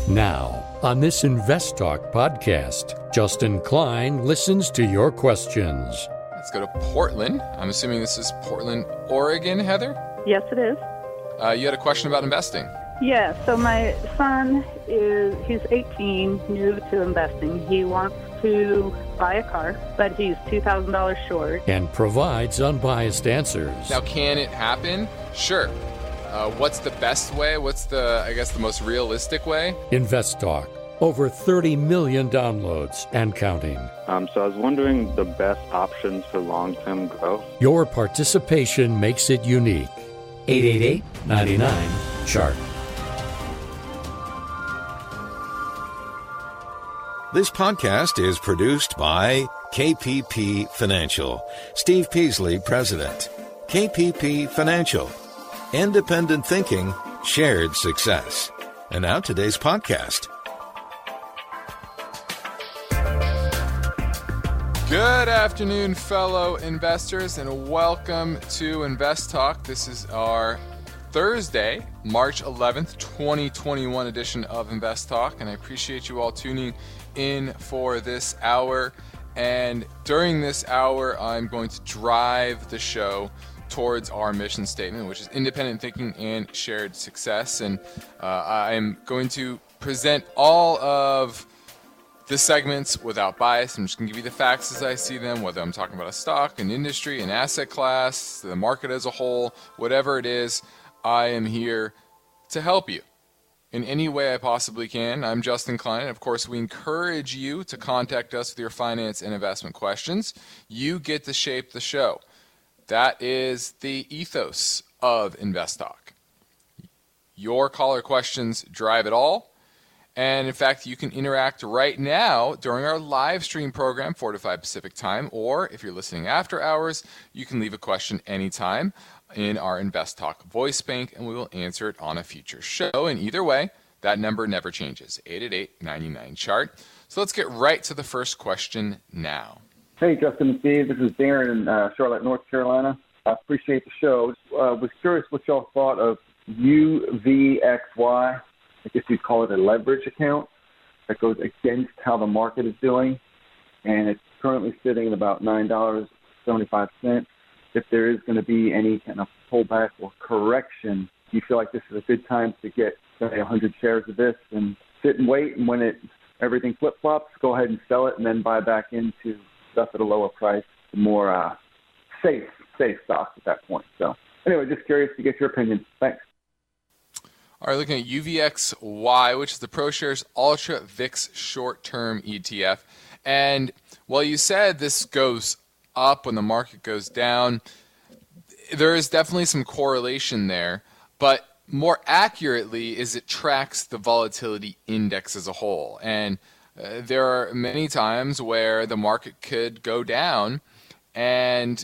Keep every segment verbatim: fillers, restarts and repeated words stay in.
Now, on this Invest Talk podcast, Justin Klein listens to your questions. Let's go to Portland. I'm assuming this is Portland, Oregon, Heather? Yes, it is. Uh, you had a question about investing. Yeah, so my son is, he's eighteen, new to investing. He wants to buy a car, but he's two thousand dollars short. And provides unbiased answers. Now, can it happen? Sure. Uh, what's the best way? What's the, I guess, the most realistic way? Invest Talk. Over thirty million downloads and counting. Um, so I was wondering the best options for long-term growth. Your participation makes it unique. eight eight eight, nine nine, chart. This podcast is produced by K P P Financial. Steve Peasley, President. K P P Financial. Independent thinking, shared success. And now today's podcast. Good afternoon, fellow investors, and welcome to Invest Talk. This is our Thursday, March eleventh, twenty twenty-one edition of Invest Talk, and I appreciate you all tuning in for this hour. And during this hour, I'm going to drive the show towards our mission statement, which is independent thinking and shared success. And uh, I'm going to present all of the segments without bias. I'm just going to give you the facts as I see them, whether I'm talking about a stock, an industry, an asset class, the market as a whole, whatever it is, I am here to help you in any way I possibly can. I'm Justin Klein, and of course we encourage you to contact us with your finance and investment questions. You get to shape the show. That is the ethos of Invest Talk. Your caller questions drive it all. And in fact, you can interact right now during our live stream program, four to five Pacific time, or if you're listening after hours, you can leave a question anytime in our Invest Talk voice bank, and we will answer it on a future show. And either way, that number never changes, eight eight eight, nine nine, chart. So let's get right to the first question now. Hey, Justin and Steve. This is Darren in uh, Charlotte, North Carolina. I appreciate the show. I uh, was curious what y'all thought of U V X Y. I guess you'd call it a leverage account that goes against how the market is doing, and it's currently sitting at about nine dollars and seventy-five cents. If there is going to be any kind of pullback or correction, do you feel like this is a good time to get, say, one hundred shares of this and sit and wait, and when it everything flip-flops, go ahead and sell it and then buy back into stuff at a lower price, more uh, safe, safe stocks at that point? So anyway, just curious to get your opinion. Thanks. All right, looking at U V X Y, which is the ProShares Ultra V I X short-term E T F. And while you said this goes up when the market goes down, there is definitely some correlation there. But more accurately is it tracks the volatility index as a whole. And uh, there are many times where the market could go down and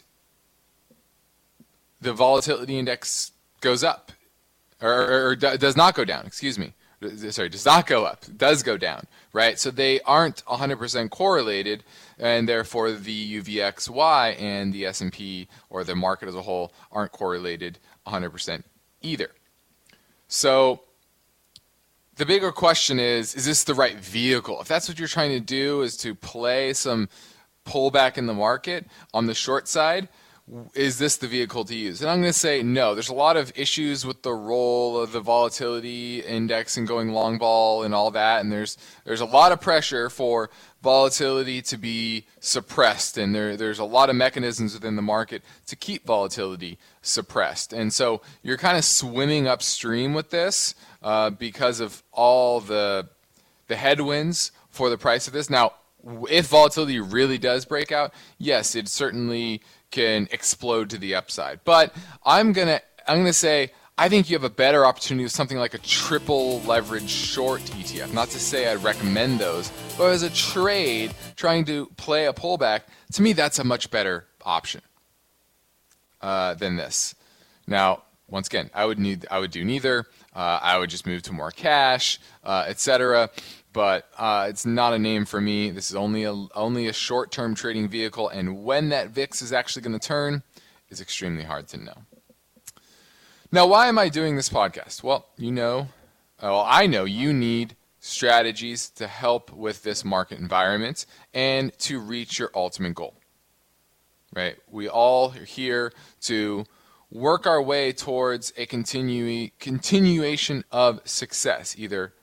the volatility index goes up. Or, or, or does not go down, excuse me. Sorry, does not go up, does go down, right? So they aren't one hundred percent correlated, and therefore the U V X Y and the S and P or the market as a whole aren't correlated one hundred percent either. So the bigger question is, is this the right vehicle? If that's what you're trying to do, is to play some pullback in the market on the short side, is this the vehicle to use? And I'm going to say no. There's a lot of issues with the role of the volatility index and going long ball and all that. And there's there's a lot of pressure for volatility to be suppressed. And there there's a lot of mechanisms within the market to keep volatility suppressed. And so you're kind of swimming upstream with this uh, because of all the the headwinds for the price of this. Now, if volatility really does break out, yes, it certainly can explode to the upside. But I'm gonna I'm gonna say I think you have a better opportunity with something like a triple leverage short E T F. Not to say I'd recommend those, but as a trade trying to play a pullback, to me that's a much better option uh, than this. Now, once again, I would need I would do neither. Uh, I would just move to more cash, uh, et cetera. But uh, it's not a name for me. This is only a only a short-term trading vehicle, and when that V I X is actually going to turn is extremely hard to know. Now, why am I doing this podcast? Well, you know, well, I know you need strategies to help with this market environment and to reach your ultimate goal. Right? We all are here to work our way towards a continu- continuation of success, either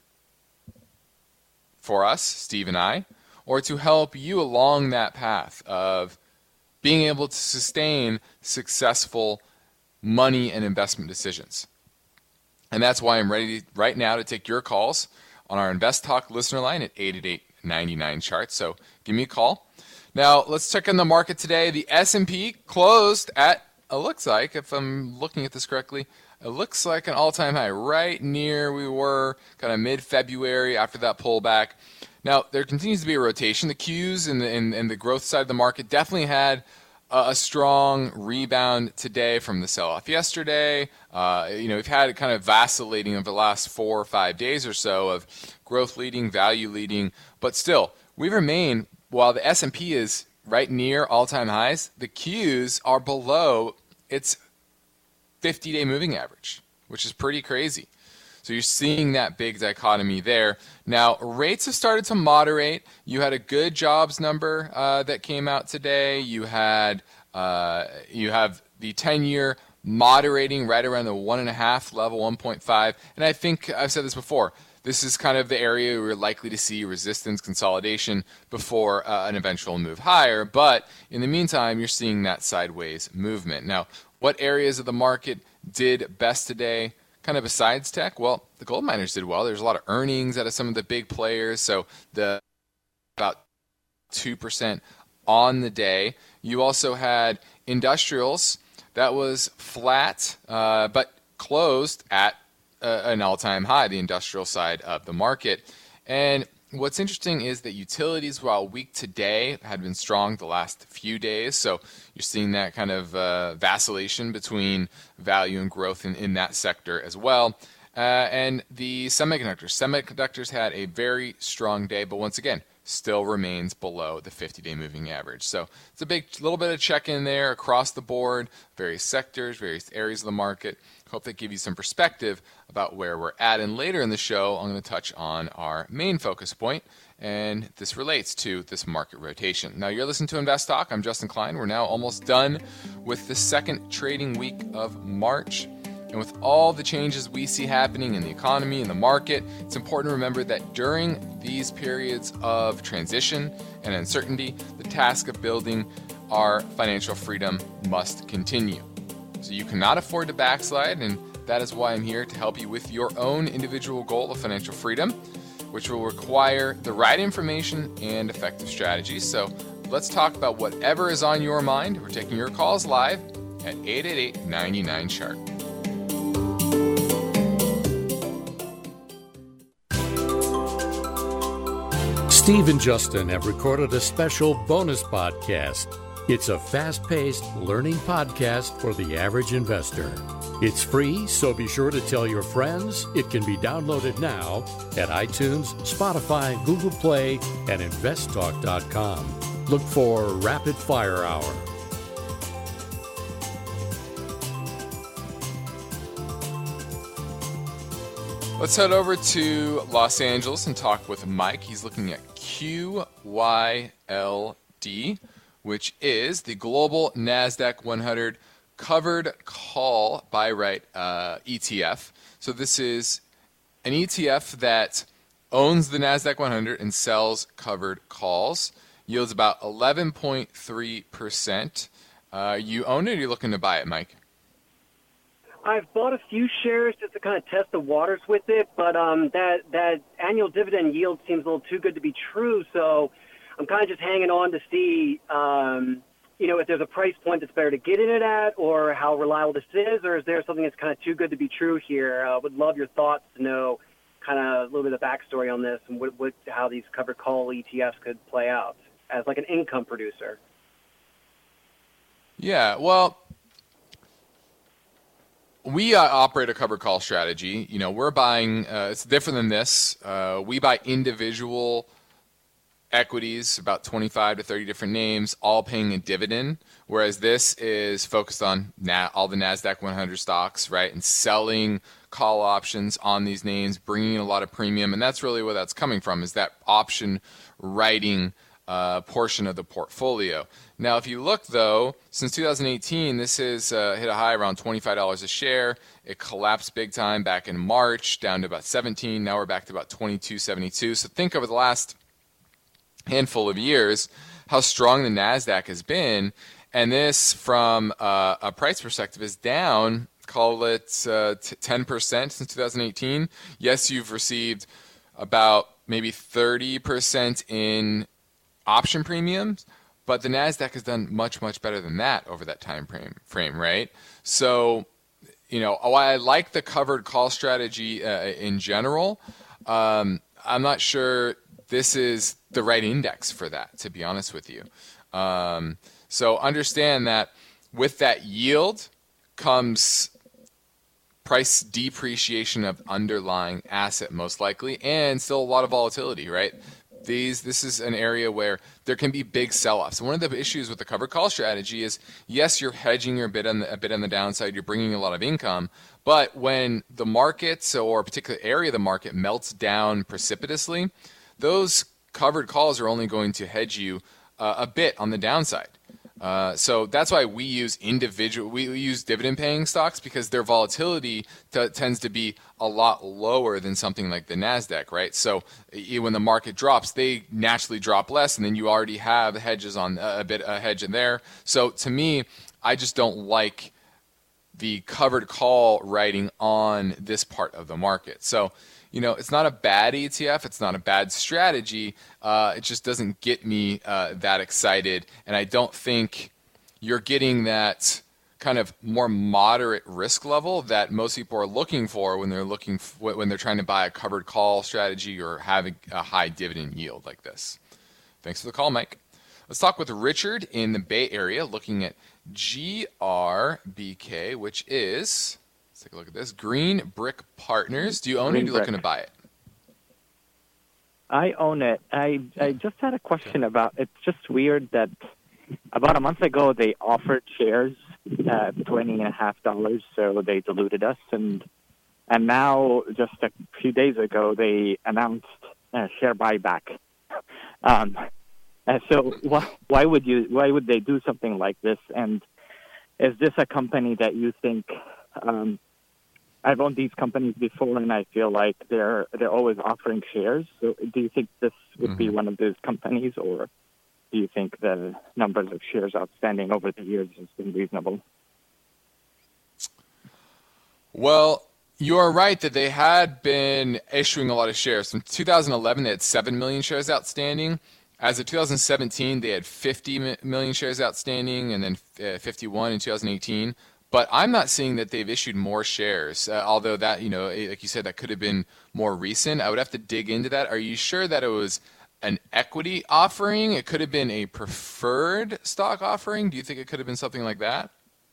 for us, Steve and I, or to help you along that path of being able to sustain successful money and investment decisions. And that's why I'm ready right now to take your calls on our Invest Talk listener line at eight eight eight, nine nine, chart. So give me a call. Now, let's check on the market today. The S and P closed at, it looks like, if I'm looking at this correctly, it looks like an all-time high, right near we were kind of mid-February after that pullback. Now, there continues to be a rotation. The Qs and the, and, and the growth side of the market definitely had a, a strong rebound today from the sell-off yesterday. Uh, you know, we've had it kind of vacillating over the last four or five days or so of growth leading, value leading, but still, we remain, while the S and P is right near all-time highs, the Qs are below its fifty-day moving average, which is pretty crazy. So you're seeing that big dichotomy there. Now, rates have started to moderate. You had a good jobs number uh, that came out today. You had uh, you have the ten-year moderating right around the one and a half level, one point five. And I think I've said this before. This is kind of the area we're likely to see resistance consolidation before uh, an eventual move higher. But in the meantime, you're seeing that sideways movement. Now, what areas of the market did best today? Kind of besides tech, well, the gold miners did well. There's a lot of earnings out of some of the big players, so the about two percent on the day. You also had industrials that was flat, uh, but closed at uh, an all-time high, the industrial side of the market. And what's interesting is that utilities, while weak today, had been strong the last few days. So you're seeing that kind of uh, vacillation between value and growth in, in that sector as well. Uh, and the semiconductors. Semiconductors had a very strong day, but once again, still remains below the fifty-day moving average. So it's a big little bit of check-in there across the board, various sectors, various areas of the market. Hope that give you some perspective about where we're at. And later in the show, I'm going to touch on our main focus point, and this relates to this market rotation. Now, you're listening to Invest Talk. I'm Justin Klein. We're now almost done with the second trading week of March. And with all the changes we see happening in the economy and the market, it's important to remember that during these periods of transition and uncertainty, the task of building our financial freedom must continue. So you cannot afford to backslide, and that is why I'm here to help you with your own individual goal of financial freedom, which will require the right information and effective strategies. So let's talk about whatever is on your mind. We're taking your calls live at eight eight eight, nine nine, chart. Steve and Justin have recorded a special bonus podcast. It's a fast-paced learning podcast for the average investor. It's free, so be sure to tell your friends. It can be downloaded now at iTunes, Spotify, Google Play, and invest talk dot com. Look for Rapid Fire Hour. Let's head over to Los Angeles and talk with Mike. He's looking at Q Y L D, which is the Global NASDAQ one hundred Covered Call Buy Right uh, E T F. So this is an E T F that owns the NASDAQ one hundred and sells covered calls. Yields about eleven point three percent. Uh, you own it, or you're looking to buy it, Mike? I've bought a few shares just to kind of test the waters with it, but um, that that annual dividend yield seems a little too good to be true. So I'm kind of just hanging on to see, um, you know, if there's a price point that's better to get in it at, or how reliable this is, or is there something that's kind of too good to be true here? I uh, would love your thoughts to know kind of a little bit of backstory on this and what, what, how these covered call E T Fs could play out as like an income producer. Yeah, well, we uh, operate a covered call strategy. You know, we're buying, uh, it's different than this. Uh, we buy individual equities, about twenty-five to thirty different names, all paying a dividend, whereas this is focused on na- all the NASDAQ one hundred stocks, right, and selling call options on these names, bringing in a lot of premium, and that's really where that's coming from, is that option writing uh, portion of the portfolio. Now, if you look, though, since two thousand eighteen, this has uh, hit a high around twenty-five dollars a share. It collapsed big time back in March, down to about seventeen. Now we're back to about twenty-two seventy-two. So think over the last handful of years how strong the NASDAQ has been, and this, from uh, a price perspective, is down, call it uh, t- ten percent since two thousand eighteen. Yes, you've received about maybe thirty percent in option premiums, but the NASDAQ has done much, much better than that over that time frame, frame right? So, you know, while I like the covered call strategy uh, in general, um, I'm not sure this is the right index for that, to be honest with you. Um, so understand that with that yield comes price depreciation of underlying asset, most likely, and still a lot of volatility, right? These, this is an area where there can be big sell-offs. And one of the issues with the covered call strategy is, yes, you're hedging your bit on the, a bit on the downside, you're bringing a lot of income, but when the markets or a particular area of the market melts down precipitously, those covered calls are only going to hedge you uh, a bit on the downside. Uh, so that's why we use individual, we, we use dividend-paying stocks, because their volatility t- tends to be a lot lower than something like the NASDAQ, right? So e- when the market drops, they naturally drop less, and then you already have hedges on uh, a bit a hedge in there. So to me, I just don't like the covered call writing on this part of the market. So, you know, it's not a bad E T F. It's not a bad strategy. Uh, it just doesn't get me uh, that excited. And I don't think you're getting that kind of more moderate risk level that most people are looking for when they're looking f- when they're trying to buy a covered call strategy or having a high dividend yield like this. Thanks for the call, Mike. Let's talk with Richard in the Bay Area, looking at G R B K, which is... Let's take a look at this. Green Brick Partners. Do you own Green it or are you looking to buy it? I own it. I I just had a question about, it's just weird that about a month ago they offered shares at twenty and a half dollars, so they diluted us, and and now just a few days ago they announced a share buyback. Um, and so why why would you why would they do something like this? And is this a company that you think? Um, I've owned these companies before, and I feel like they're they're always offering shares. So, do you think this would mm-hmm. be one of those companies, or do you think the numbers of shares outstanding over the years has been reasonable? Well, you are right that they had been issuing a lot of shares. In two thousand eleven, they had seven million shares outstanding. As of two thousand seventeen, they had fifty million shares outstanding, and then uh, fifty-one in two thousand eighteen. But I'm not seeing that they've issued more shares, uh, although that, you know, like you said, that could have been more recent. I would have to dig into that. Are you sure that it was an equity offering? It could have been a preferred stock offering? Do you think it could have been something like that?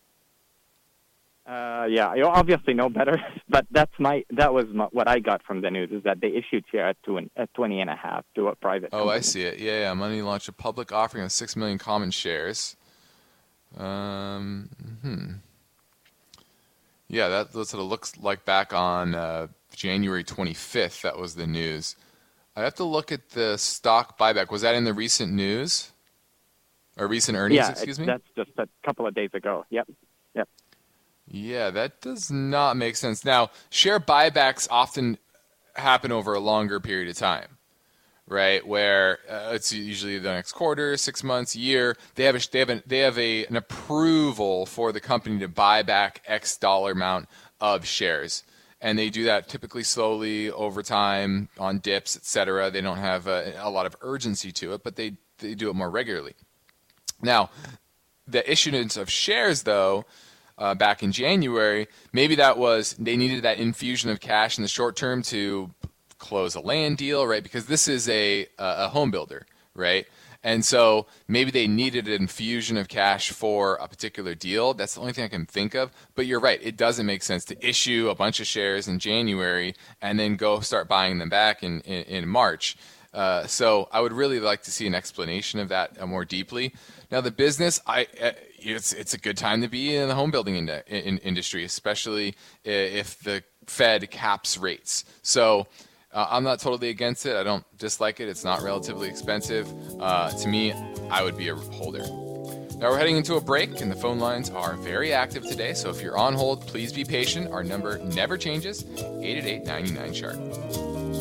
Uh, yeah, you obviously know better, but that's my that was my, what I got from the news, is that they issued share at, two, at twenty and a half to a private Oh, company. I see it. Yeah, yeah. Money launched a public offering of six million common shares. Um, hmm. Yeah, that, that's what it looks like back on uh, January twenty-fifth. That was the news. I have to look at the stock buyback. Was that in the recent news? Or recent earnings, yeah, excuse me? Yeah, that's just a couple of days ago. Yep, yep. Yeah, that does not make sense. Now, share buybacks often happen over a longer period of time, right? Where uh, it's usually the next quarter, six months, a year. They have a, they have, a, they have a, an approval for the company to buy back X dollar amount of shares, and they do that typically slowly over time on dips, et cetera. They don't have a, a lot of urgency to it, but they they do it more regularly. Now, the issuance of shares, though, uh, back in January, maybe that was they needed that infusion of cash in the short term to close a land deal, right? Because this is a a home builder, right? And so maybe they needed an infusion of cash for a particular deal. That's the only thing I can think of. But you're right. It doesn't make sense to issue a bunch of shares in January and then go start buying them back in, in, in March. Uh, so I would really like to see an explanation of that uh, more deeply. Now, the business, I uh, it's it's a good time to be in the home building in, in, industry, especially if the Fed caps rates. So uh, I'm not totally against it. I don't dislike it. It's not relatively expensive. Uh, to me, I would be a holder. Now we're heading into a break, and the phone lines are very active today. So if you're on hold, please be patient. Our number never changes, eight eight eight, nine nine, C H A R T.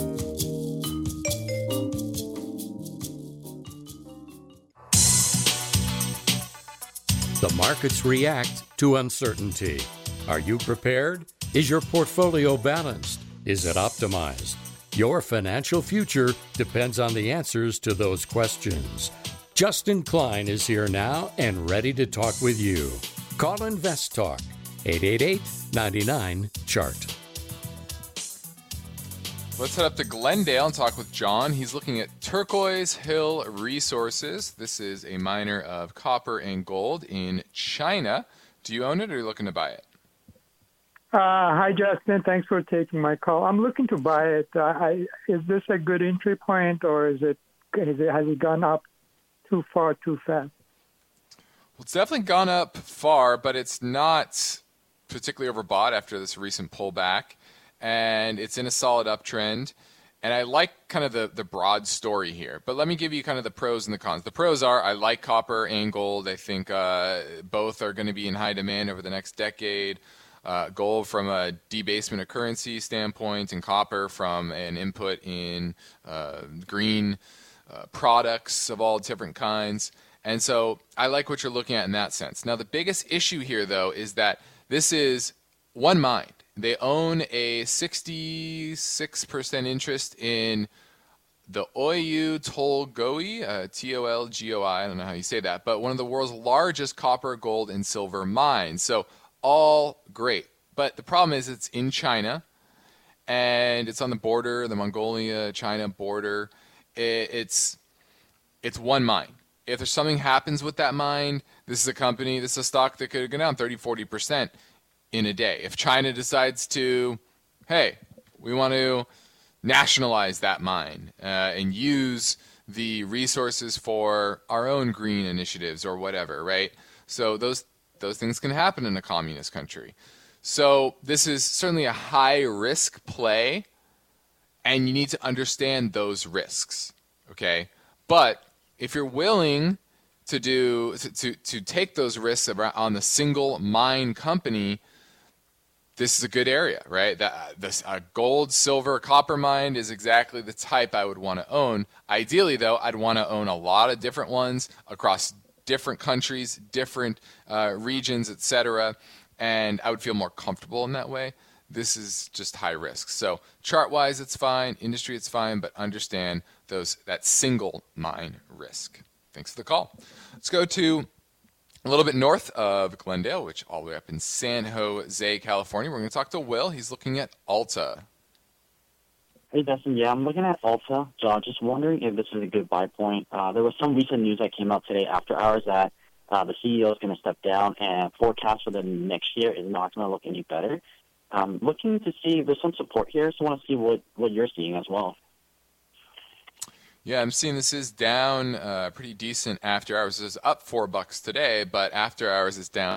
The markets react to uncertainty. Are you prepared? Is your portfolio balanced? Is it optimized? Your financial future depends on the answers to those questions. Justin Klein is here now and ready to talk with you. Call Invest Talk, eight eight eight, nine nine, C H A R T. Let's head up to Glendale and talk with John. He's looking at Turquoise Hill Resources. This is a miner of copper and gold in China. Do you own it or are you looking to buy it? Uh, hi, Justin. Thanks for taking my call. I'm looking to buy it. Uh, I, is this a good entry point, or is it, is it has it gone up too far, too fast? Well, it's definitely gone up far, but it's not particularly overbought after this recent pullback. And it's in a solid uptrend. And I like kind of the, the broad story here. But let me give you kind of the pros and the cons. The pros are I like copper and gold. I think uh, both are going to be in high demand over the next decade. Uh, gold from a debasement of currency standpoint, and copper from an input in uh, green uh, products of all different kinds. And so I like what you're looking at in that sense. Now, the biggest issue here, though, is that this is one mine. They own a sixty-six percent interest in the Oyu Tolgoi, uh, T O L G O I, I don't know how you say that, but one of the world's largest copper, gold, and silver mines. So all great. But the problem is it's in China, and it's on the border, the Mongolia-China border. It, it's it's one mine. If there's something happens with that mine, this is a company, this is a stock that could go down thirty, forty percent. In a day. If China decides to, hey, we want to nationalize that mine uh, and use the resources for our own green initiatives or whatever, right? So those those things can happen in a communist country. So this is certainly a high risk play, and you need to understand those risks, okay? But if you're willing to do to to, to take those risks on the single mine company, this is a good area, right? That this a gold, silver, copper mine is exactly the type I would want to own. Ideally, though, I'd want to own a lot of different ones across different countries, different uh, regions, et cetera, and I would feel more comfortable in that way. This is just high risk. So chart-wise, it's fine. Industry, it's fine, but understand those that single mine risk. Thanks for the call. Let's go to a little bit north of Glendale, which all the way up in San Jose, California. We're going to talk to Will. He's looking at Alta. Hey, Dustin. Yeah, I'm looking at Alta. So I'm just wondering if this is a good buy point. Uh, there was some recent news that came out today after hours that uh, the C E O is going to step down, and forecast for the next year is not going to look any better. Um, looking to see if there's some support here, so I want to see what, what you're seeing as well. Yeah, I'm seeing this is down uh, pretty decent after hours. It's up four bucks today, but after hours is down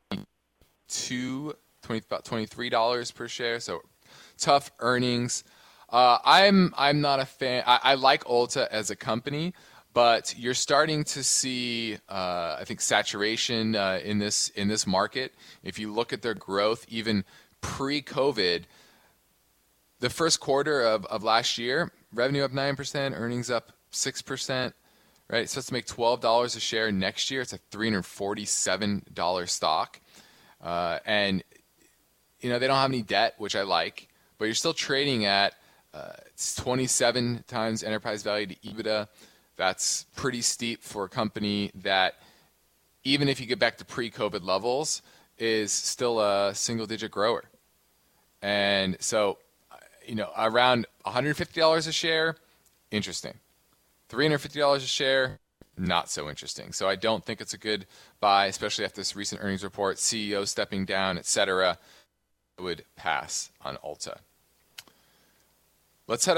to twenty, about twenty-three dollars per share. So tough earnings. Uh, I'm I'm not a fan. I, I like Alta as a company, but you're starting to see uh, I think saturation uh, in this in this market. If you look at their growth, even pre-COVID, the first quarter of, of last year, revenue up nine percent, earnings up six percent, right? It's supposed to make twelve dollars a share next year. It's a three hundred forty-seven dollars stock. Uh, and, you know, they don't have any debt, which I like, but you're still trading at uh, it's twenty-seven times enterprise value to EBITDA. That's pretty steep for a company that, even if you get back to pre-COVID levels, is still a single-digit grower. And so, you know, around one hundred fifty dollars a share, interesting. three hundred fifty dollars a share, not so interesting. So I don't think it's a good buy, especially after this recent earnings report, C E O stepping down, et cetera. I would pass on Alta. Let's head up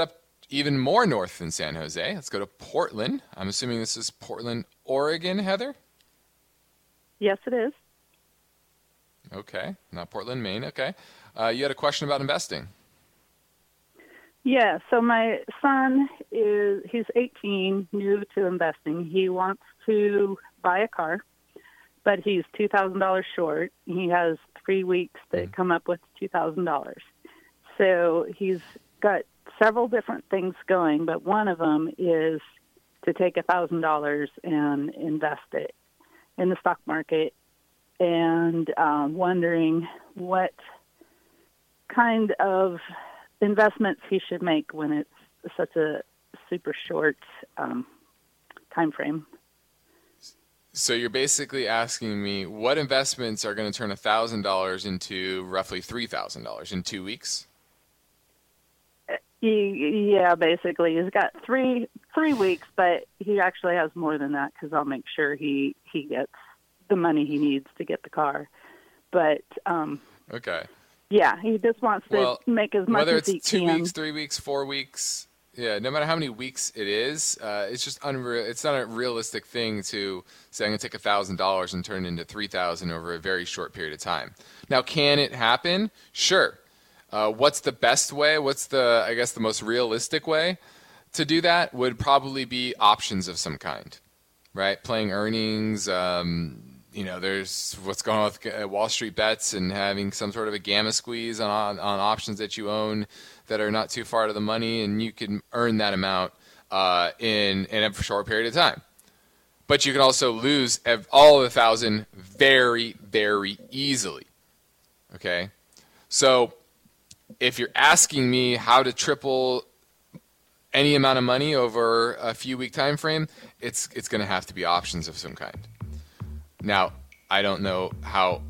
even more north than San Jose. Let's go to Portland. I'm assuming this is Portland, Oregon, Heather? Yes, it is. Okay, not Portland, Maine. Okay. Uh, you had a question about investing. Yeah, so my son is, he's eighteen, new to investing. He wants to buy a car, but he's two thousand dollars short. He has three weeks to mm-hmm. come up with two thousand dollars. So he's got several different things going, but one of them is to take one thousand dollars and invest it in the stock market, and um, wondering what kind of investments he should make when it's such a super short um, time frame. So you're basically asking me what investments are going to turn one thousand dollars into roughly three thousand dollars in two weeks? He, yeah, basically. He's got three three weeks, but he actually has more than that because I'll make sure he, he gets the money he needs to get the car. But, um, okay. Yeah, he just wants to well, make as much as he can. Whether can. it's two weeks, three weeks, four weeks, yeah, no matter how many weeks it is, uh, it's just unreal. It's not a realistic thing to say I'm going to take one thousand dollars and turn it into three thousand dollars over a very short period of time. Now, can it happen? Sure. Uh, what's the best way? What's the, I guess, the most realistic way to do that would probably be options of some kind, right? Playing earnings, um, you know, there's what's going on with Wall Street bets and having some sort of a gamma squeeze on, on options that you own that are not too far to the money, and you can earn that amount uh, in, in a short period of time. But you can also lose all of the thousand very, very easily, okay? So if you're asking me how to triple any amount of money over a few week time frame, it's it's going to have to be options of some kind. Now, I don't know how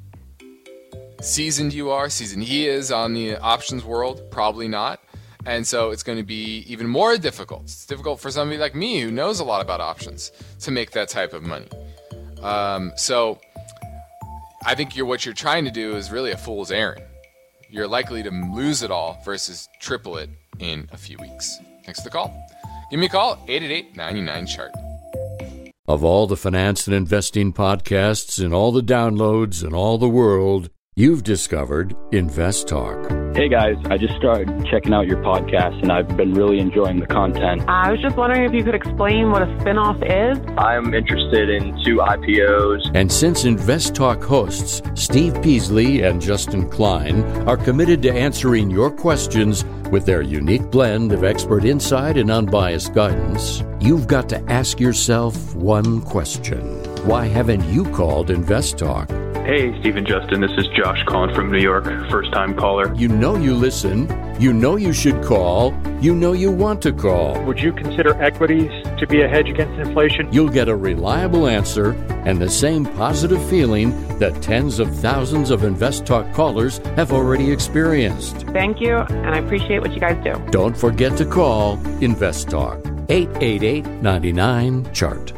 seasoned you are, seasoned he is on the options world, probably not. And so it's going to be even more difficult. It's difficult for somebody like me who knows a lot about options to make that type of money. Um, so I think you're, what you're trying to do is really a fool's errand. You're likely to lose it all versus triple it in a few weeks. Thanks for the call. Give me a call, eight eight eight, nine nine, chart. Of all the finance and investing podcasts and all the downloads and all the world, you've discovered Invest Talk. Hey guys, I just started checking out your podcast and I've been really enjoying the content. I was just wondering if you could explain what a spinoff is. I'm interested in two I P Os. And since Invest Talk hosts Steve Peasley and Justin Klein are committed to answering your questions with their unique blend of expert insight and unbiased guidance, you've got to ask yourself one question. Why haven't you called Invest Talk? Hey, Steve and Justin, this is Josh calling from New York, first-time caller. You know you listen, you know you should call, you know you want to call. Would you consider equities to be a hedge against inflation? You'll get a reliable answer and the same positive feeling that tens of thousands of Invest Talk callers have already experienced. Thank you, and I appreciate what you guys do. Don't forget to call Invest Talk, eight eight eight, nine nine, chart.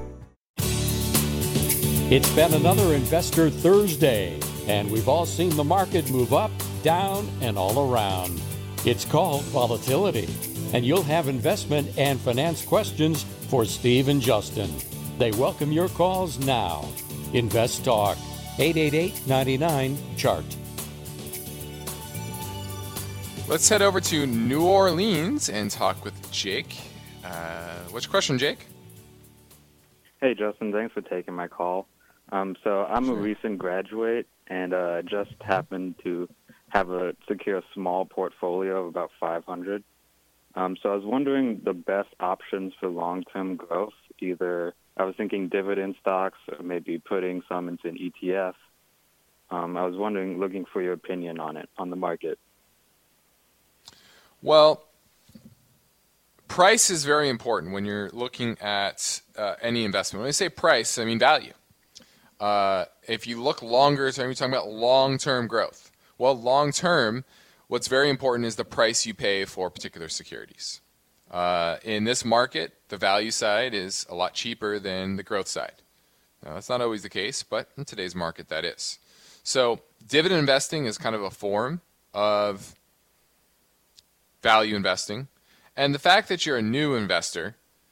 It's been another Investor Thursday, and we've all seen the market move up, down, and all around. It's called volatility, and you'll have investment and finance questions for Steve and Justin. They welcome your calls now. Invest Talk, eight eight eight, nine nine, chart. Let's head over to New Orleans and talk with Jake. Uh, what's your question, Jake? Hey, Justin. Thanks for taking my call. Um, so I'm sure. a recent graduate, and uh, just happened to have a secure a small portfolio of about five hundred. Um, so I was wondering the best options for long-term growth. Either I was thinking dividend stocks, or maybe putting some into an E T F. Um, I was wondering, looking for your opinion on it, on the market. Well, price is very important when you're looking at uh, any investment. When I say price, I mean value. Uh, if you look longer term, you're talking about long-term growth. Well, long-term, what's very important is the price you pay for particular securities. Uh, in this market, the value side is a lot cheaper than the growth side. Now, that's not always the case, but in today's market, that is. So dividend investing is kind of a form of value investing. And the fact that you're a new investor,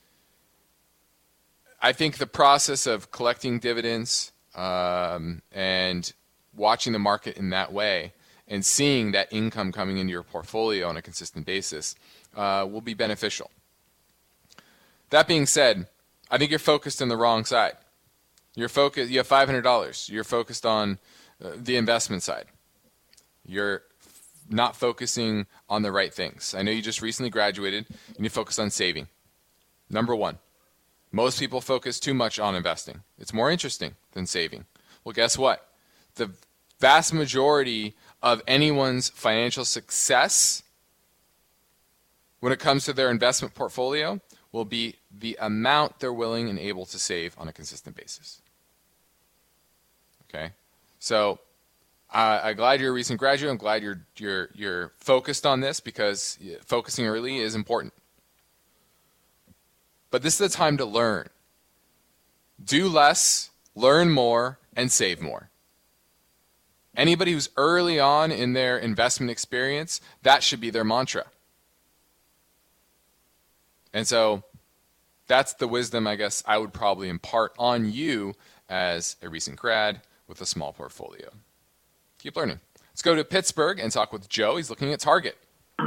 I think the process of collecting dividends um, and watching the market in that way and seeing that income coming into your portfolio on a consistent basis uh, will be beneficial. That being said, I think you're focused on the wrong side. You're focused. You have five hundred dollars. You're focused on uh, the investment side. You're not focusing on the right things. I know you just recently graduated and you focus on saving. Number one, most people focus too much on investing. It's more interesting than saving. Well, guess what? The vast majority of anyone's financial success when it comes to their investment portfolio will be the amount they're willing and able to save on a consistent basis. Okay? So uh, I'm glad you're a recent graduate. I'm glad you're you're you're focused on this because focusing early is important. But this is the time to learn. Do less, learn more, and save more. Anybody who's early on in their investment experience, that should be their mantra. And so that's the wisdom, I guess, I would probably impart on you as a recent grad with a small portfolio. Keep learning. Let's go to Pittsburgh and talk with Joe. He's looking at Target.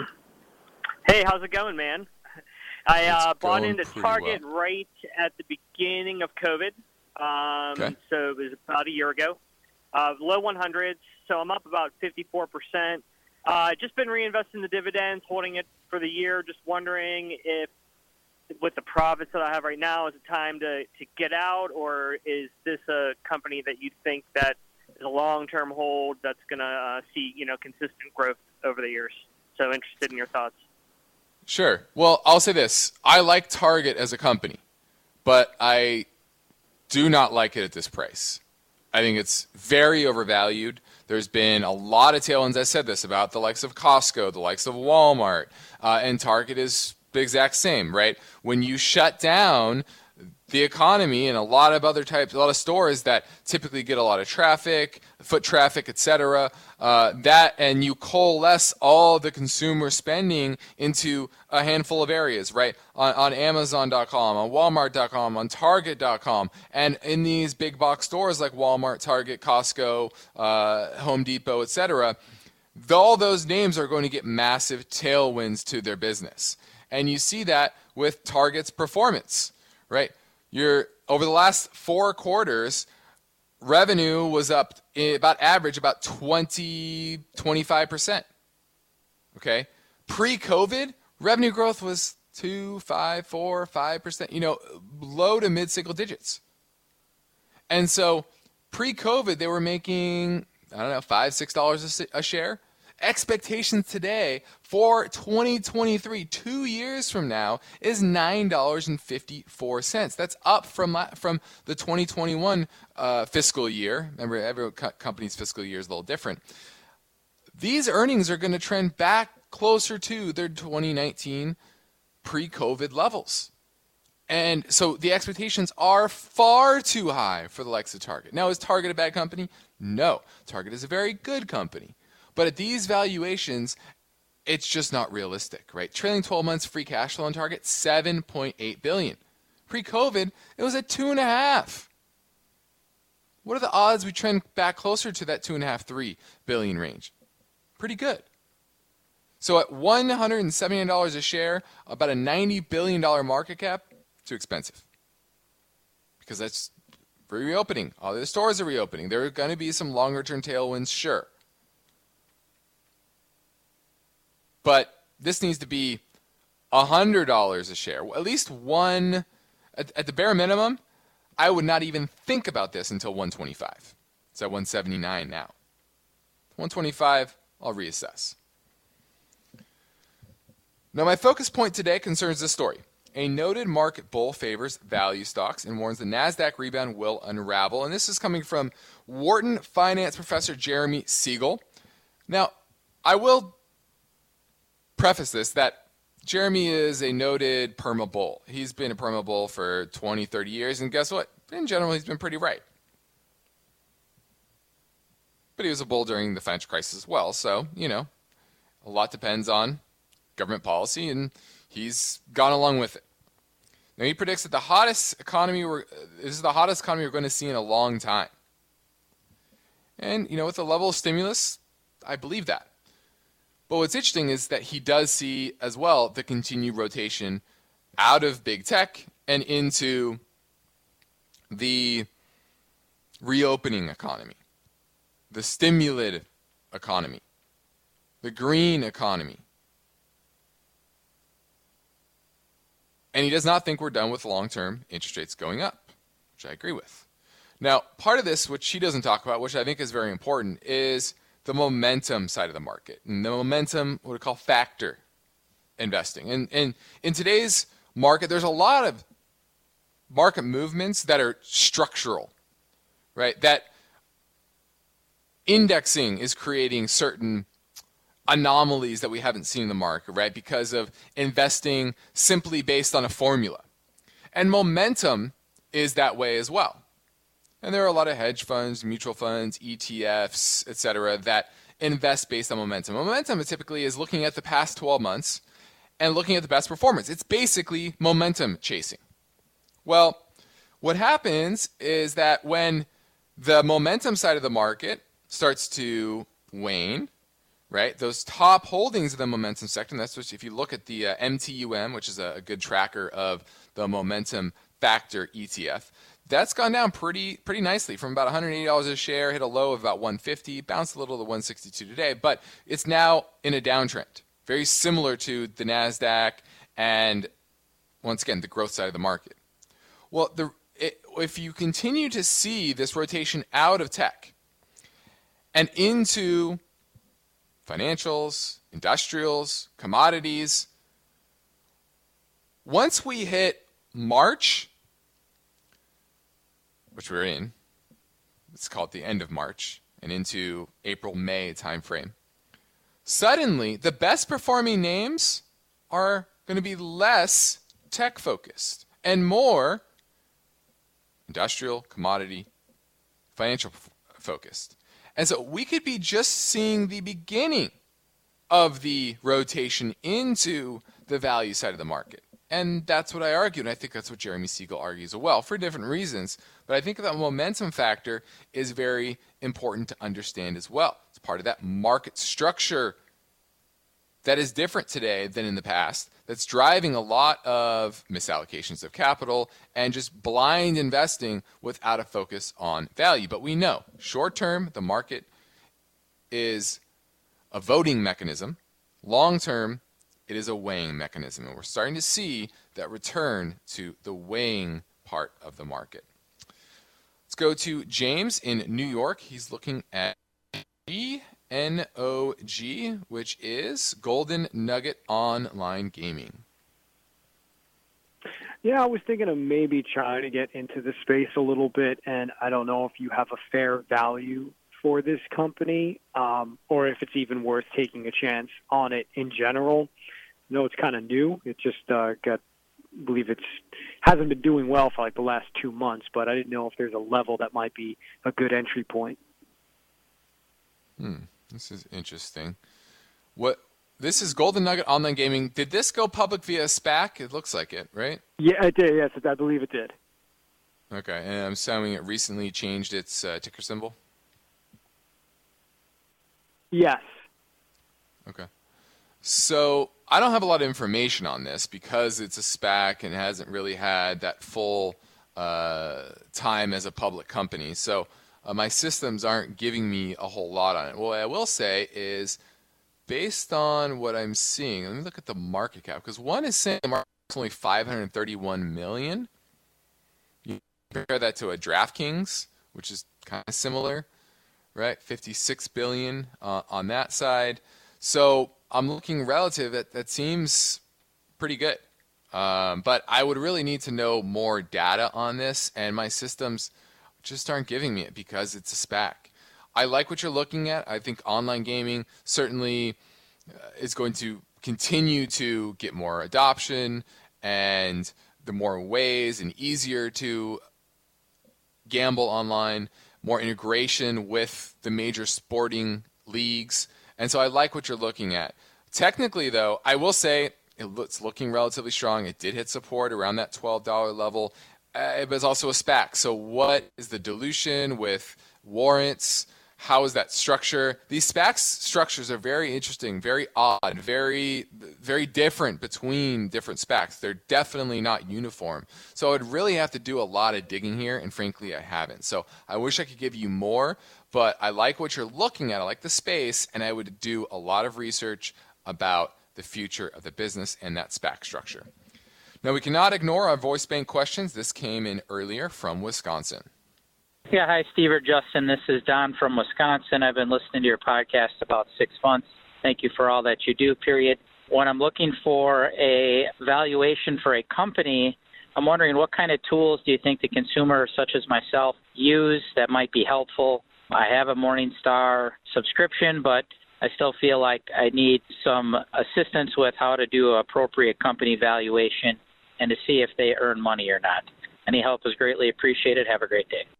Hey, how's it going, man? I uh, bought going into pretty Target well. right at the beginning of COVID. Um, Okay. So it was about a year ago. Uh, low one hundreds, so I'm up about fifty-four percent. Uh, just been reinvesting the dividends, holding it for the year. Just wondering if, with the profits that I have right now, is it time to, to get out, or is this a company that you think that is a long-term hold that's going to uh, see, you know, consistent growth over the years? So interested in your thoughts. Sure. Well, I'll say this. I like Target as a company, but I do not like it at this price. I think it's very overvalued. There's been a lot of tailwinds. I said this about the likes of Costco, the likes of Walmart, uh, and Target is the exact same, right? When you shut down the economy and a lot of other types, a lot of stores that typically get a lot of traffic, foot traffic, et cetera, uh, that, and you coalesce all the consumer spending into a handful of areas, right? On, on Amazon dot com, on Walmart dot com, on Target dot com, and in these big box stores like Walmart, Target, Costco, uh, Home Depot, et cetera, all those names are going to get massive tailwinds to their business. And you see that with Target's performance, right? You're, over the last four quarters, revenue was up about average about twenty, twenty-five percent. Okay? Pre-COVID, revenue growth was two, five, four, five percent, you know, low to mid-single digits. And so pre-COVID, they were making, I don't know, five, six dollars a share. Expectations today for twenty twenty-three, two years from now, is nine dollars and fifty-four cents. That's up from from the twenty twenty-one uh, fiscal year. Remember, every co- company's fiscal year is a little different. These earnings are going to trend back closer to their twenty nineteen pre-COVID levels. And so the expectations are far too high for the likes of Target. Now, is Target a bad company? No. Target is a very good company. But at these valuations, it's just not realistic, right? Trailing twelve months free cash flow on Target, seven point eight billion dollars. Pre-COVID, it was at two and a half. What are the odds we trend back closer to that two and a half, three billion range? Pretty good. So at one hundred seventy-nine dollars a share, about a ninety billion dollars market cap, too expensive. Because that's reopening. All the stores are reopening. There are going to be some longer-term tailwinds, sure. But this needs to be one hundred dollars a share. At least one, at, at the bare minimum, I would not even think about this until one twenty-five. It's at one seventy-nine now. one twenty-five, I'll reassess. Now, my focus point today concerns this story. A noted market bull favors value stocks and warns the NASDAQ rebound will unravel. And this is coming from Wharton finance professor Jeremy Siegel. Now, I will preface this that Jeremy is a noted perma bull. He's been a perma bull for twenty, thirty years, and guess what? In general, he's been pretty right. But he was a bull during the financial crisis as well, so, you know, a lot depends on government policy, and he's gone along with it. Now he predicts that the hottest economy we're, this is the hottest economy we're going to see in a long time. And, you know, with the level of stimulus, I believe that. But what's interesting is that he does see as well the continued rotation out of big tech and into the reopening economy, the stimulative economy, the green economy. And he does not think we're done with long-term interest rates going up, which I agree with. Now, part of this, which he doesn't talk about, which I think is very important, is the momentum side of the market. And the momentum, what we call factor investing. And, and in today's market, there's a lot of market movements that are structural, right? That indexing is creating certain anomalies that we haven't seen in the market, right? Because of investing simply based on a formula. And momentum is that way as well. And there are a lot of hedge funds, mutual funds, E T Fs, et cetera, that invest based on momentum. Momentum typically is looking at the past twelve months and looking at the best performance. It's basically momentum chasing. Well, what happens is that when the momentum side of the market starts to wane, right? Those top holdings of the momentum sector, and that's what, if you look at the uh, M T U M, which is a, a good tracker of the momentum factor E T F, that's gone down pretty pretty nicely from about one hundred eighty dollars a share, hit a low of about one hundred fifty dollars, bounced a little to one hundred sixty-two dollars today, but it's now in a downtrend, very similar to the NASDAQ and, once again, the growth side of the market. Well, the, it, if you continue to see this rotation out of tech and into financials, industrials, commodities, once we hit March, which we're in, let's call it the end of March, and into April, May timeframe, suddenly the best performing names are going to be less tech focused and more industrial, commodity, financial focused. And so we could be just seeing the beginning of the rotation into the value side of the market. And that's what I argue, and I think that's what Jeremy Siegel argues as well, for different reasons. But I think that momentum factor is very important to understand as well. It's part of that market structure that is different today than in the past, that's driving a lot of misallocations of capital and just blind investing without a focus on value. But we know, short term, the market is a voting mechanism. Long term, it is a weighing mechanism. And we're starting to see that return to the weighing part of the market. Let's go to James in New York. He's looking at G N O G, which is Golden Nugget Online Gaming. Yeah, I was thinking of maybe trying to get into the space a little bit, and I don't know if you have a fair value for this company, um, or if it's even worth taking a chance on it in general. I know it's kind of new. It just uh, got, I believe it's hasn't been doing well for like the last two months, but I didn't know if there's a level that might be a good entry point. Hmm, this is interesting. What? This is Golden Nugget Online Gaming. Did this go public via SPAC? It looks like it, right? Yeah, it did. Yes, I believe it did. Okay, and I'm assuming it recently changed its uh, ticker symbol? Yes. Okay. So I don't have a lot of information on this because it's a SPAC and hasn't really had that full uh, time as a public company. So uh, my systems aren't giving me a whole lot on it. What I will say is, based on what I'm seeing, let me look at the market cap, because one is saying the market is only five hundred thirty-one million dollars. You compare that to a DraftKings, which is kind of similar, right? fifty-six billion dollars uh, on that side. So I'm looking relative. That, that seems pretty good. Um, but I would really need to know more data on this, and my systems just aren't giving me it because it's a SPAC. I like what you're looking at. I think online gaming certainly uh, is going to continue to get more adoption, and the more ways and easier to gamble online, more integration with the major sporting leagues. And so I like what you're looking at. Technically, though, I will say It's looking relatively strong. It did hit support around that twelve dollars level. Uh, but it's also a SPAC. So what is the dilution with warrants? How is that structure? These SPAC structures are very interesting, very odd, very, very different between different SPACs. They're definitely not uniform. So I'd really have to do a lot of digging here, and frankly, I haven't. So I wish I could give you more, but I like what you're looking at. I like the space, and I would do a lot of research about the future of the business and that SPAC structure. Now, we cannot ignore our voice bank questions. This came in earlier from Wisconsin. Yeah, hi, Steve or Justin. This is Don from Wisconsin. I've been listening to your podcast about six months. Thank you for all that you do, period. When I'm looking for a valuation for a company, I'm wondering what kind of tools do you think the consumer, such as myself, use that might be helpful? I have a Morningstar subscription, but I still feel like I need some assistance with how to do an appropriate company valuation and to see if they earn money or not. Any help is greatly appreciated. Have a great day.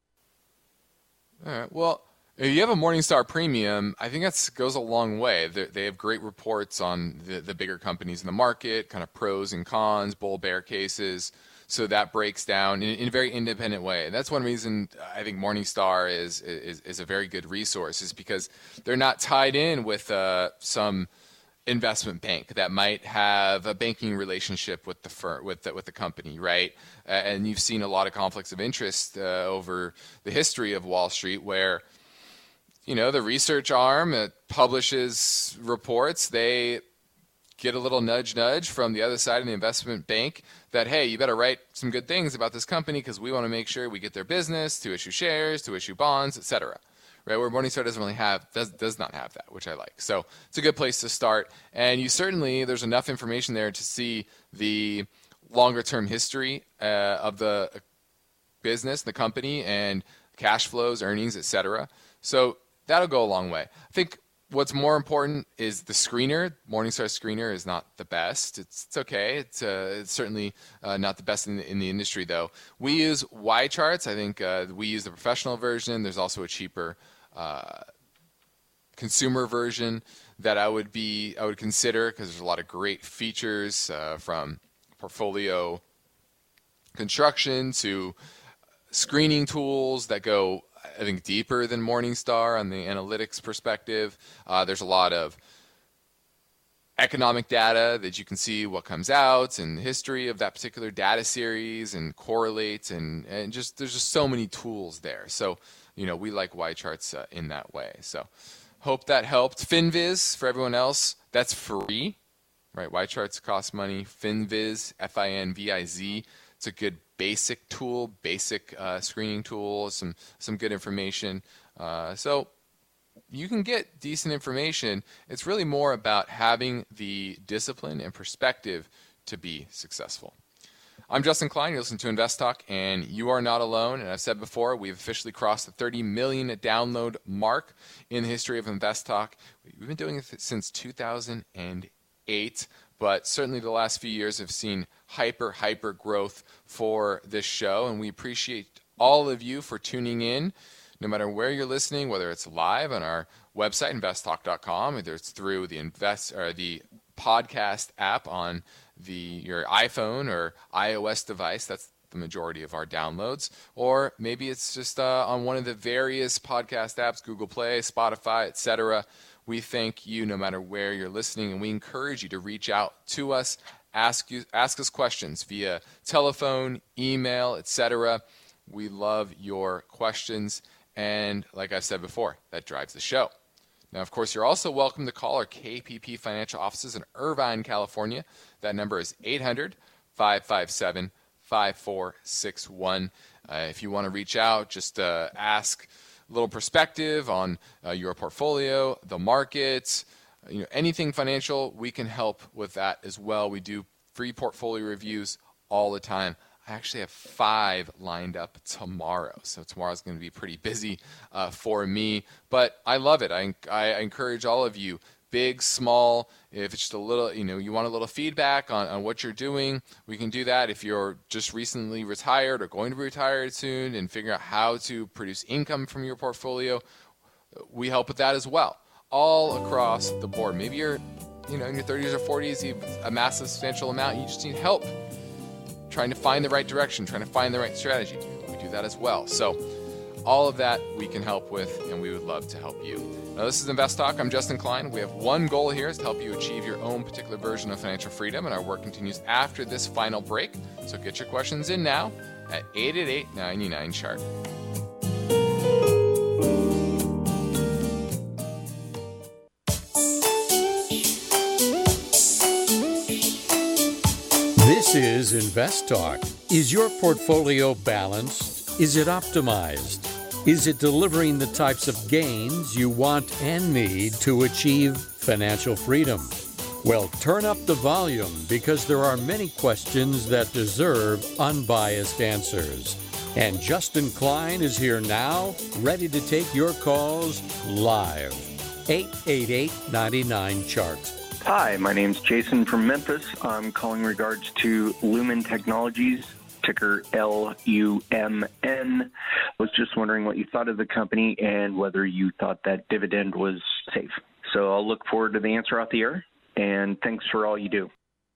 All right. Well, if you have a Morningstar Premium, I think that goes a long way. They're, they have great reports on the, the bigger companies in the market, kind of pros and cons, bull bear cases. So that breaks down in, in a very independent way. And that's one reason I think Morningstar is, is, is a very good resource, is because they're not tied in with uh, some investment bank that might have a banking relationship with the firm, with the, with the company, right? Uh, and you've seen a lot of conflicts of interest uh, over the history of Wall Street, where, you know, the research arm that publishes reports, they get a little nudge nudge from the other side of the investment bank that, hey, you better write some good things about this company because we want to make sure we get their business to issue shares, to issue bonds, et cetera. Right, where Morningstar doesn't really have, does, does not have that, which I like. So it's a good place to start. And you certainly, there's enough information there to see the longer term history uh, of the business, the company, and cash flows, earnings, et cetera. So that'll go a long way. I think what's more important is the screener. Morningstar screener is not the best. It's, it's okay. It's, uh, it's certainly uh, not the best in the, in the industry, though. We use Y Charts. I think uh, we use the professional version. There's also a cheaper Uh, consumer version that I would be I would consider, because there's a lot of great features uh, from portfolio construction to screening tools that go, I think, deeper than Morningstar on the analytics perspective. Uh, there's a lot of economic data that you can see what comes out and the history of that particular data series and correlates, and, and just there's just so many tools there. So, you know, we like Y Charts uh, in that way. So hope that helped. FinViz, for everyone else, that's free, right? Y Charts cost money. FinViz, F I N V I Z, it's a good basic tool, basic uh, screening tool, some, some good information. Uh, so you can get decent information. It's really more about having the discipline and perspective to be successful. I'm Justin Klein. You're listening to Invest Talk, and you are not alone. And I've said before, we've officially crossed the thirty million download mark in the history of Invest Talk. We've been doing it since two thousand eight, but certainly the last few years have seen hyper, hyper growth for this show, and we appreciate all of you for tuning in. No matter where you're listening, whether it's live on our website, invest talk dot com, whether it's through the invest or the podcast app on the your iPhone or iOS device, that's the majority of our downloads, or maybe it's just uh, on one of the various podcast apps, Google Play, Spotify, et cetera. We thank you no matter where you're listening, and we encourage you to reach out to us, ask you ask us questions via telephone, email, et cetera. We love your questions. And like I said before, that drives the show. Now, of course, you're also welcome to call our K P P financial offices in Irvine, California. That number is eight hundred, five five seven, five four six one. Uh, if you want to reach out, just uh, ask a little perspective on uh, your portfolio, the market, you know, anything financial, we can help with that as well. We do free portfolio reviews all the time. I actually have five lined up tomorrow, so tomorrow's going to be pretty busy uh, for me, but I love it. I, I encourage all of you, big, small, if it's just a little, you know, you want a little feedback on, on what you're doing, we can do that. If you're just recently retired or going to be retired soon and figure out how to produce income from your portfolio, we help with that as well, all across the board. Maybe you're you know, in your thirties or forties, you've amassed a substantial amount, you just need help trying to find the right direction, trying to find the right strategy. We do that as well. So all of that we can help with, and we would love to help you. Now, this is Invest Talk. I'm Justin Klein. We have one goal here is to help you achieve your own particular version of financial freedom, and our work continues after this final break. So get your questions in now at eight eight eight, nine nine, C H A R T. This is Invest Talk. Is your portfolio balanced? Is it optimized? Is it delivering the types of gains you want and need to achieve financial freedom? Well, turn up the volume because there are many questions that deserve unbiased answers. And Justin Klein is here now, ready to take your calls live. eight eight eight, nine nine, C H A R T. Hi, my name's Jason from Memphis. I'm calling in regards to Lumen Technologies, ticker L U M N. I was just wondering what you thought of the company and whether you thought that dividend was safe. So I'll look forward to the answer out the air, and thanks for all you do.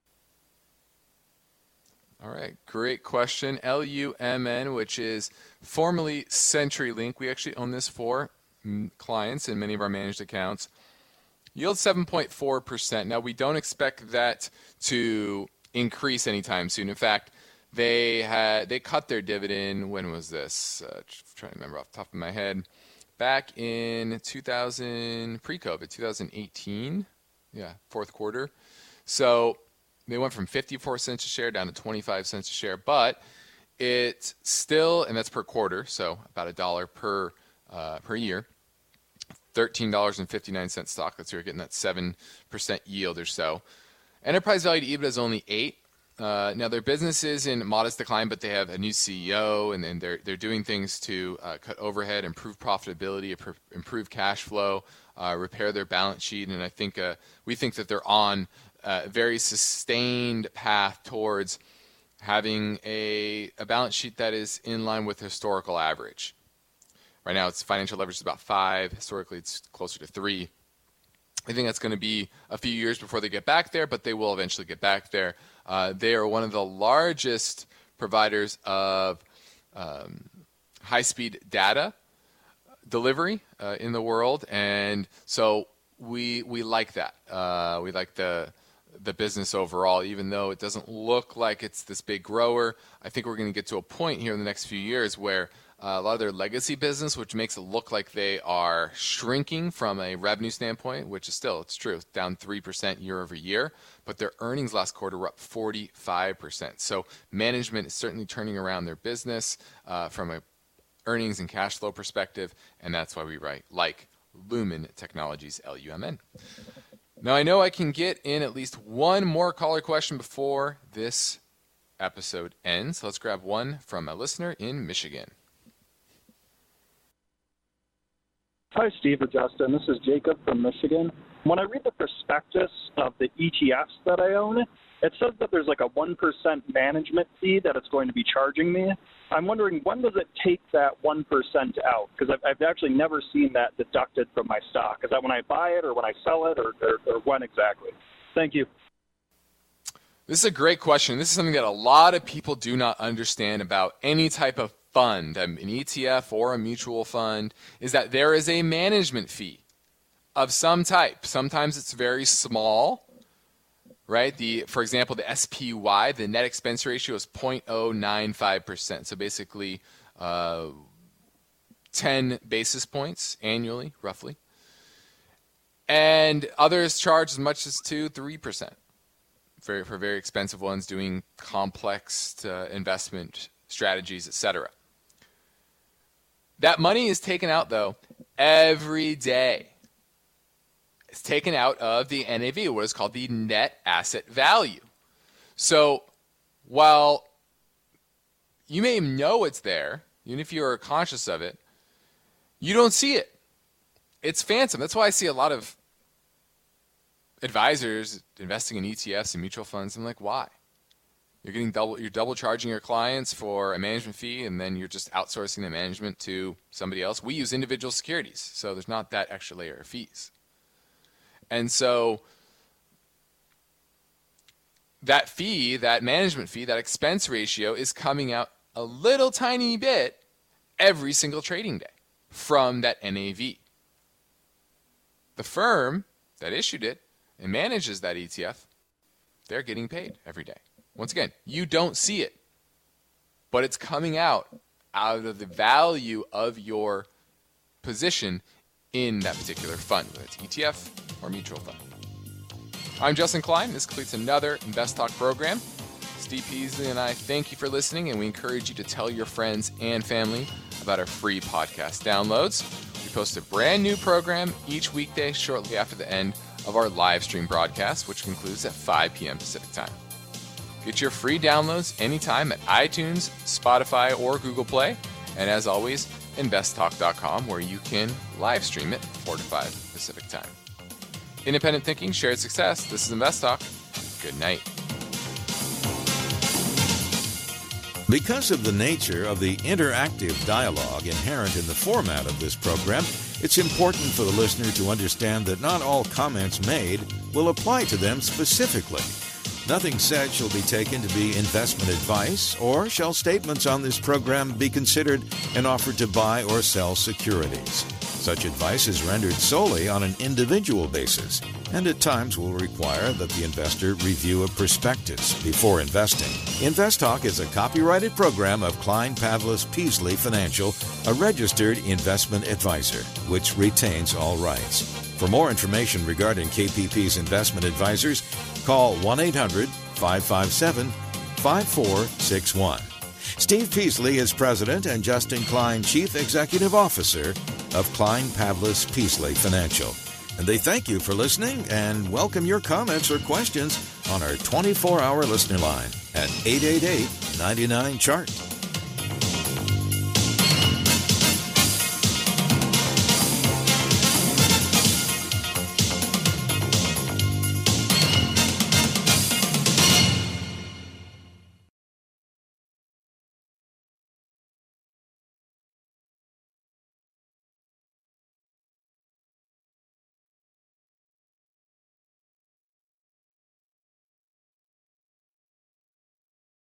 All right, great question. L U M N, which is formerly CenturyLink. We actually own this for clients in many of our managed accounts. Yield seven point four percent. Now, we don't expect that to increase anytime soon. In fact, they had they cut their dividend. When was this? Uh, trying to remember off the top of my head. Back in two thousand, pre-COVID, two thousand eighteen. Yeah, fourth quarter. So they went from fifty-four cents a share down to twenty-five cents a share. But it still, and that's per quarter, so about a dollar per uh, per year. thirteen dollars and fifty-nine cents stock. That's where you're getting that seven percent yield or so. Enterprise value to EBITDA is only eight. Uh, now, their business is in modest decline, but they have a new C E O, and then they're, they're doing things to uh, cut overhead, improve profitability, improve cash flow, uh, repair their balance sheet. And I think uh, we think that they're on a very sustained path towards having a, a balance sheet that is in line with historical average. Right now, its financial leverage is about five. Historically, it's closer to three. I think that's going to be a few years before they get back there, but they will eventually get back there. Uh, they are one of the largest providers of um, high-speed data delivery uh, in the world, and so we we like that. Uh, we like the the business overall, even though it doesn't look like it's this big grower. I think we're going to get to a point here in the next few years where Uh, a lot of their legacy business, which makes it look like they are shrinking from a revenue standpoint, which is still, it's true, down three percent year over year, but their earnings last quarter were up forty-five percent. So management is certainly turning around their business uh, from a earnings and cash flow perspective, and that's why we write like Lumen Technologies, L U M N. Now, I know I can get in at least one more caller question before this episode ends. Let's grab one from a listener in Michigan. Hi, Steve or Justin. This is Jacob from Michigan. When I read the prospectus of the E T Fs that I own, it says that there's like a one percent management fee that it's going to be charging me. I'm wondering, when does it take that one percent out? Because I've, I've actually never seen that deducted from my stock. Is that when I buy it or when I sell it, or, or, or when exactly? Thank you. This is a great question. This is something that a lot of people do not understand about any type of fund, an E T F or a mutual fund, is that there is a management fee of some type. Sometimes it's very small, right? The, for example, the S P Y, the net expense ratio is zero point zero nine five percent. So basically uh, ten basis points annually, roughly. And others charge as much as two, three percent for, for very expensive ones doing complex uh, investment strategies, et cetera. That money is taken out, though, every day. It's taken out of the N A V, what is called the net asset value. So while you may know it's there, even if you're conscious of it, you don't see it. It's phantom. That's why I see a lot of advisors investing in E T Fs and mutual funds. I'm like, why? You're getting double. You're double charging your clients for a management fee, and then you're just outsourcing the management to somebody else. We use individual securities, so there's not that extra layer of fees. And so that fee, that management fee, that expense ratio is coming out a little tiny bit every single trading day from that N A V. The firm that issued it and manages that E T F, they're getting paid every day. Once again, you don't see it, but it's coming out out of the value of your position in that particular fund, whether it's E T F or mutual fund. I'm Justin Klein. This completes another Invest Talk program. Steve Peasley and I thank you for listening, and we encourage you to tell your friends and family about our free podcast downloads. We post a brand new program each weekday shortly after the end of our live stream broadcast, which concludes at five p.m. Pacific time. Get your free downloads anytime at iTunes, Spotify, or Google Play. And as always, invest talk dot com, where you can live stream it four to five Pacific time. Independent thinking, shared success. This is Invest Talk. Good night. Because of the nature of the interactive dialogue inherent in the format of this program, it's important for the listener to understand that not all comments made will apply to them specifically. Nothing said shall be taken to be investment advice, or shall statements on this program be considered an offer to buy or sell securities. Such advice is rendered solely on an individual basis, and at times will require that the investor review a prospectus before investing. Invest Talk is a copyrighted program of Klein Pavlis Peasley Financial, a registered investment advisor, which retains all rights. For more information regarding K P P's investment advisors, call one eight hundred, five five seven, five four six one. Steve Peasley is President and Justin Klein Chief Executive Officer of Klein Pavlis Peasley Financial. And they thank you for listening and welcome your comments or questions on our twenty-four hour listener line at eight eight eight, nine nine, C H A R T.